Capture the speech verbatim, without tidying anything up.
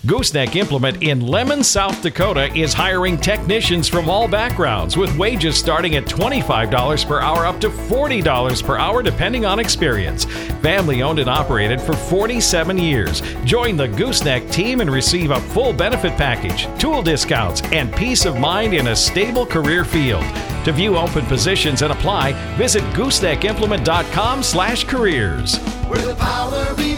Gooseneck Implement in Lemon, South Dakota is hiring technicians from all backgrounds with wages starting at twenty-five dollars per hour up to forty dollars per hour depending on experience. Family owned and operated for forty-seven years. Join the Gooseneck team and receive a full benefit package, tool discounts, and peace of mind in a stable career field. To view open positions and apply, visit gooseneckimplement dot com slash careers. Where the power be